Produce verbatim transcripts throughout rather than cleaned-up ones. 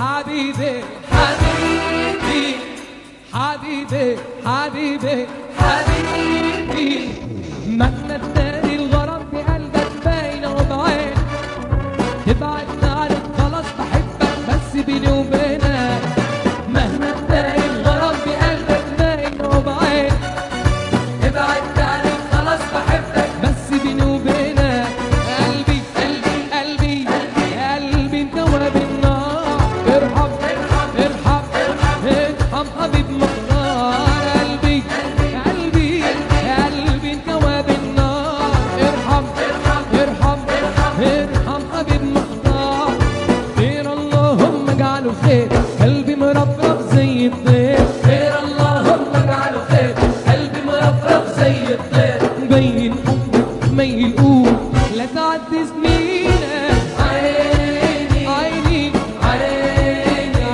حبيبي حبيبي حبيبي حبيبي حبيبي مهما تداري الغرام في قلبك باينة وبعين تبعد عنك خلاص بحبك بس بيني وبينك مهما تداري الغرام في قلبك باينة وبعين تبعد عنك خلاص بحبك بس بيني وبينك قلبي قلبي قلبي قلبي انكوى بالنار ارحم ارحم ارحم ارحم حبيب مختار قلبي قلبي قلبي انكوى بالنار ارحم ارحم ارحم ارحم حبيب مختار خير اللهم اجعله خير قلبي مرفرف زي الطير خير اللهم اجعله خير قلبي مرفرف زي الطير بين حبك ما يقول لا تعدي سنينك عيني عيني عيني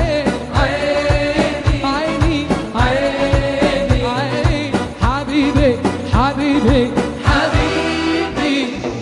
عيني عيني عيني عيني حبيبي حبيبي حبيبي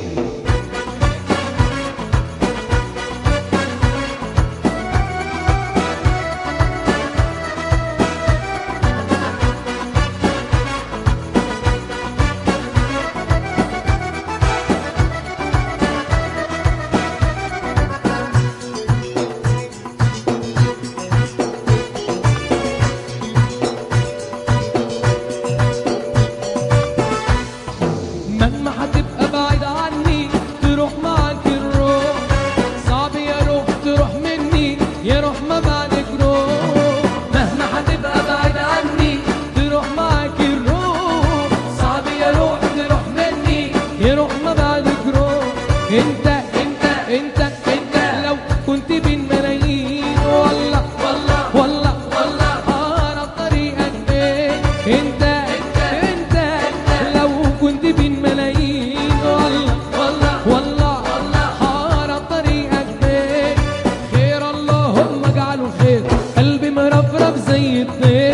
مهما هتبقى بعيد عني تروح معاك الروح صعب يا روح تروح مني يا روح ما بعدك روح مهما هتبقى بعيد عني تروح معاك الروح صعب يا روح تروح مني يا روح ما بعدك روح انت انت انت انت لو كنت بين ملايين والله والله والله والله هعرف طريقك فين انت انت انت لو كنت بين ملايين والله والله والله والله هعرف طريقك فين خير اللهم اجعله خير قلبي مرفرف زي الطير